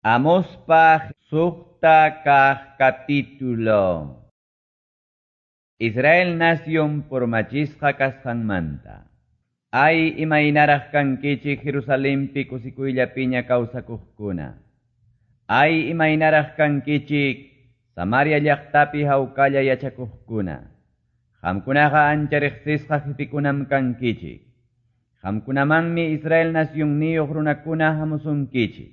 Amospaj sukta kah capítulo. Israel nación por machisqa kasqanmanta. Ay imaynaraq kankichik Jerusalempi kusikuyllapiña kawsakuqkuna. Ay imaynaraq kankichik Samaria llaqtapi hawkalla yachakuqkuna. Qamkunaqa ancha riqsisqa hipikunam kankichik. Qamkunamanmi Israel naciónniyuq runakuna hamusunkichik.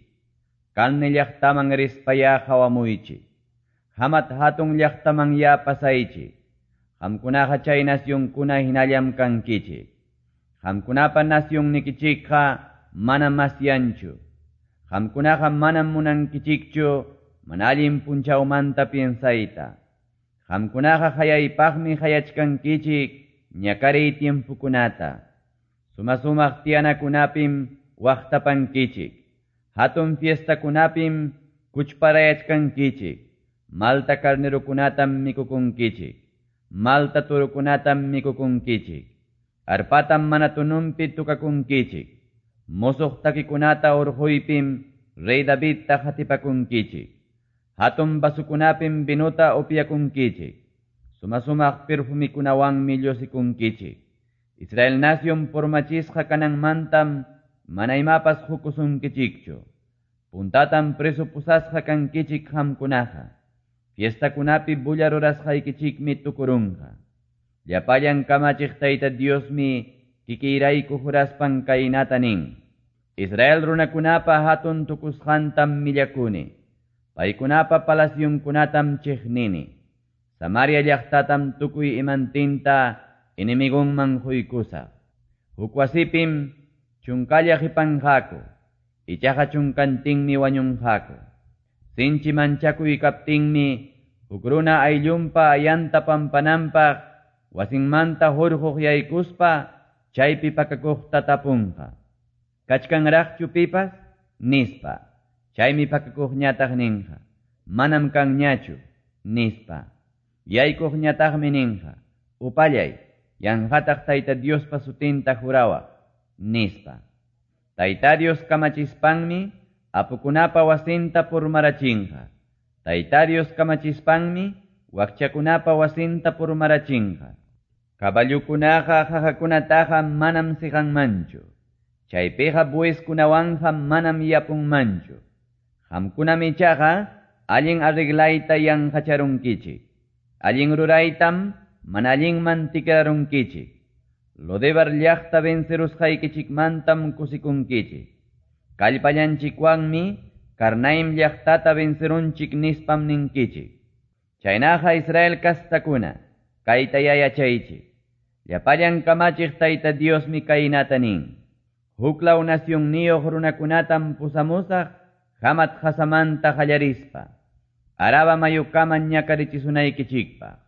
Kalni llaqtaman rispaya hawamuychik. Hamat hatun llaqtaman ya pasaychik. Qamkunaqa chay naciónkuna hinallam kankichik. Qamkunapa naciónnikichikqa manam asyanchu. Qamkunaqa manam munankichikchu mana allin punchawmanta piensayta. Qamkunaqa hayaypaqmi hayachkankichik ñakariy tiempukunata. Suma-sumaq tianakunapim waqtapankichik. Hatun fiestakunapim kuchparayachkankichik. Malta carnerukunatam mikukunkichik. Malta turukunatam mikukunkichik. Arpatam mana tununpi tukakunkichik. Musuq takikunata urhuypim Rey Davidta hatipakunkichik. Hatun basukunapim binuta upyakunkichik. Suma-sumaq perfumikunawanmi llosikunkichik. Israel nación por machisqa kananmantam mana imapas hukusunkichikchu. Puntatam preso pusasqa kankichik qamkunaqa. Fiestakunapi bulla rurasqaykichikmi tukurunqa. Llapallan kamachiq Tayta Diosmi kikiyrayku juraspan kaynata nin. Israel runakunapa hatun tukusqantam millakuni. Paykunapa palasyunkunatam chiqnini. Samaria llaqtatam tukuy imantinta inimigunman huykusaq. Huk wasipim chunkalla hipanqaku. Ichaqa chunkantinmi wañunqaku. Sinchi manchakuy kaptinmi huk runa ayllunpa ayanta pampananpaq wasinmanta hurquq yaykuspa chaypi pakakuqta tapunqa. Kachkanraqchu pipas? Nispa. Chaymi pakakuqñataq ninqa. Manam kanñachu. Nispa. Yaykuqñataqmi ninqa. Upallay. Yanqataq Tayta Diospa sutinta jurawaq. Nispa. Tayta Dios kamachispanmi apukunapa wasinta purmarachinqa. Tayta Dios kamachispanmi wakchakunapa wasinta purmarachinqa. Caballukunaqa qahakunataqa manam siqanmanchu. Chaypiqa bueskunawanqa manam yapunmanchu. Qamkunami ichaqa allin arreglayta yanqacharunkichik. Allin ruraytam mana allinman tikrarunkichik. Lodebar llaqta vencerusqaykichikmantam kusikunkichik. Kallpallanchikwanmi Karnaim llaqtata vencerunchik nispam ninkichik. Chaynaqa Israel kastakuna kayta yayachaychik. Llapallan kamachiq Tayta Diosmi kaynata nin. Huklaw nasyonniyuq runakunatam pusamusaq hamat hasamanta hallarispa. Araba mayukaman ñakarichisunaykichikpa.